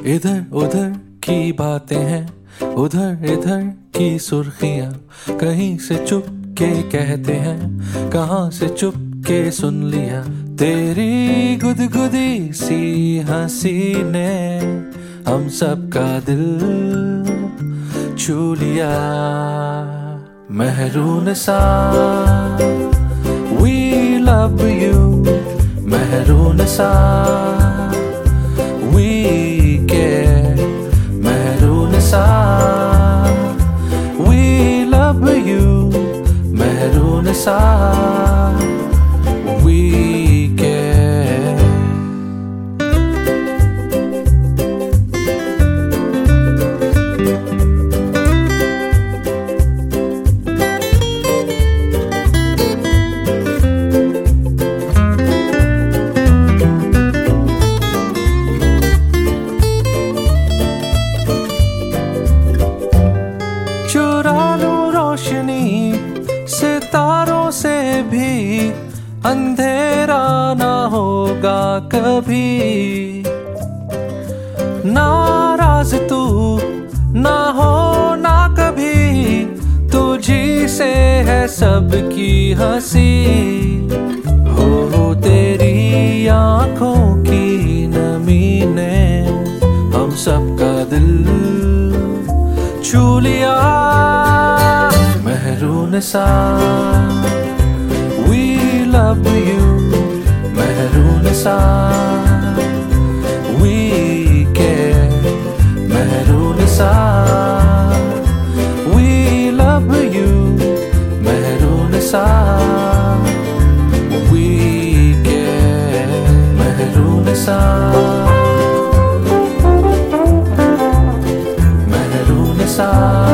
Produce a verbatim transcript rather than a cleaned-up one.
इधर उधर की बातें हैं, उधर इधर की सुर्खियां, कहीं से चुप के कहते हैं, कहाँ से चुप के सुन लिया। तेरी गुदगुदी सी हंसी ने हम सबका दिल छू लिया। महरून सा we love you, महरून सा we care, महरून सा we love you, महरून सा we care। सितारों से भी अंधेरा ना होगा कभी, नाराज तू ना हो ना कभी, तुझी से है सबकी हंसी। हो तेरी आंखों की नमी ने हम सबका दिल छू लिया। महरून सा we love you, महरून सा we care, महरून सा we love you, महरून सा we care, महरून सा महरून सा